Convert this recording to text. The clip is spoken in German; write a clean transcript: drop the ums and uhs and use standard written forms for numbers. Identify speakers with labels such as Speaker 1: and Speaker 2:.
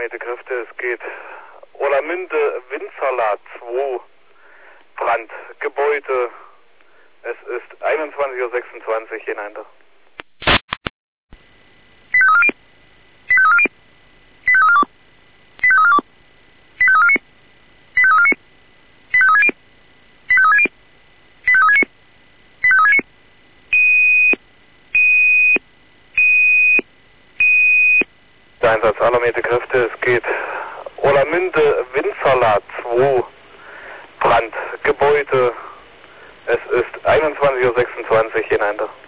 Speaker 1: alarmierte Kräfte, es geht Olermünde, Windsalat 2, Brand, Gebäude, es ist 21:26 Uhr, hinein. Der Einsatz alarmierte Kräfte, es geht Olermünde, Windsalat 2, Brand, Gebäude, es ist 21:26 Uhr, hinein.